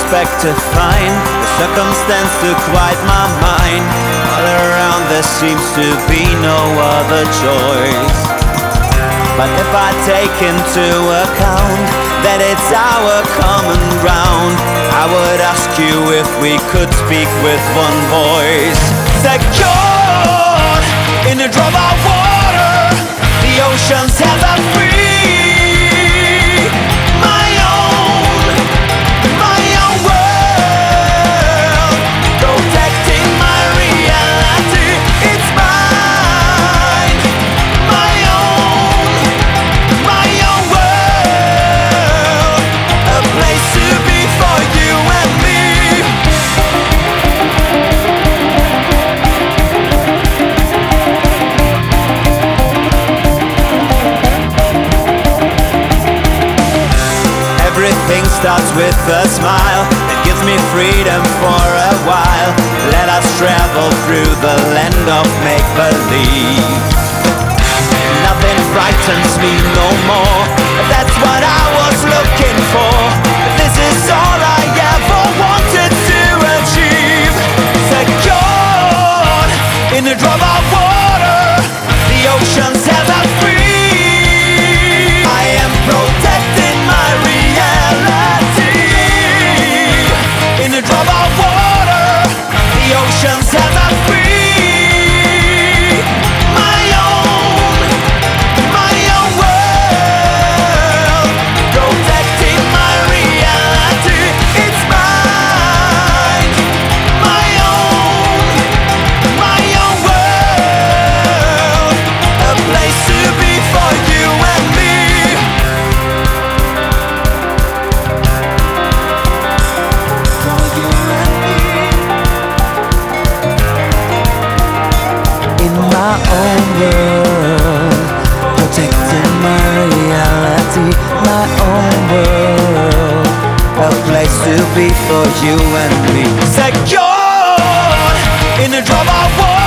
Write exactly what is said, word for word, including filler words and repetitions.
expect to find a circumstance to quiet my mind. All around there seems to be no other choice. But if I take into account that it's our common ground, I would ask you if we could speak with one voice. Secured in a drop of water, the ocean's hands are free. My own, my own world, protecting my reality. It's mine, my own, my own world, a place to be for you and me. Everything starts with a smile that gives me freedom for a while. Let us travel through the land of make-believe. Nothing frightens me no more. That's what I was looking for. This is all I ever wanted to achieve. Secured in a drop of water, the ocean's hands are free. I am protecting my reality. In a drop of water, the ocean's hands are free. My own, my own world, protecting my reality. It's mine, my own, my own world, a place to be for you and me. For you and me. In my own world, protecting my reality. My own world, a place to be for you and me. Secured in a drop of water.